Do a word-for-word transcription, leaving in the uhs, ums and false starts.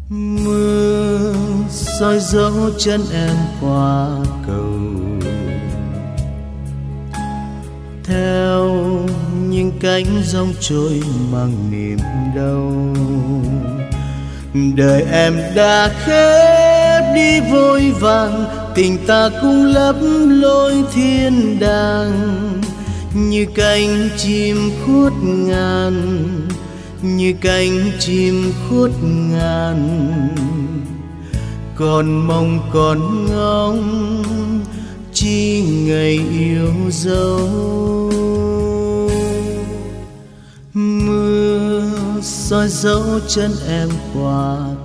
Mưa soi dấu chân em qua cầu, theo những cánh giông trôi mang niềm đau. Đời em đã khép đi vội vàng, tình ta cũng lấp lối thiên đàng. Như cánh chim khuất ngàn, như cánh chim khuất ngàn, còn mong còn ngóng chi ngày yêu dấu. Mưa soi dấu chân em qua